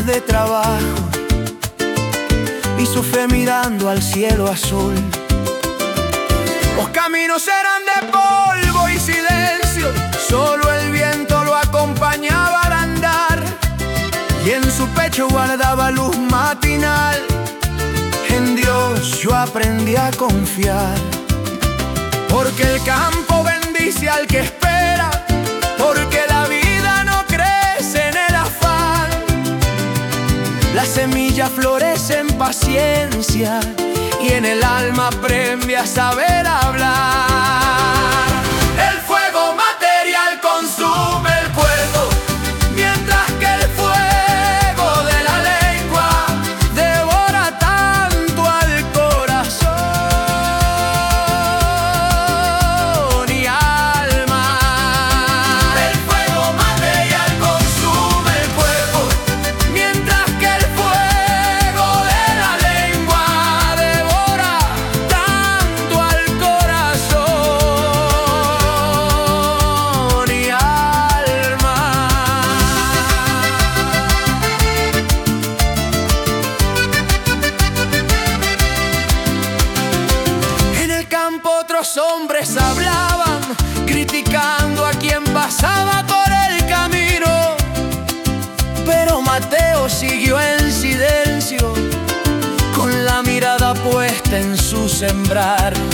días de trabajo y su fe mirando al cielo azul. Los caminos eran de polvo y silencio, solo el viento lo acompañaba al andar, y en su pecho guardaba luz matinal. En Dios yo aprendí a confiar, porque el campo bendice al que espera, porque la vida no crece en el afán. La semilla florece en paciencia y en el alma aprende a saber hablar. El fuego material consume el cuerpo, mientras que el fuego de la lengua devora tanto al corazón y alma. El fuego material consume el cuerpo, mientras que el fuego de la lengua devora tanto al corazón y alma. En el campo otros hombres hablaban, criticando a quien pasaba por el camino, pero Mateo siguió en silencio, con la mirada puesta en su sembrar.